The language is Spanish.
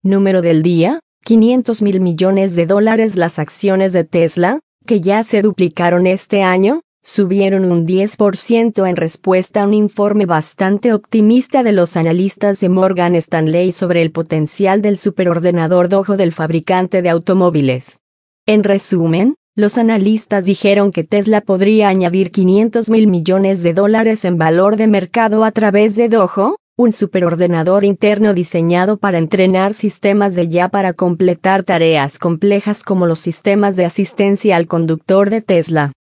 Número del día, 500.000 millones de dólares. Las acciones de Tesla, que ya se duplicaron este año, subieron un 10% en respuesta a un informe bastante optimista de los analistas de Morgan Stanley sobre el potencial del superordenador Dojo del fabricante de automóviles. En resumen, los analistas dijeron que Tesla podría añadir 500.000 millones de dólares en valor de mercado a través de Dojo, un superordenador interno diseñado para entrenar sistemas de IA para completar tareas complejas como los sistemas de asistencia al conductor de Tesla.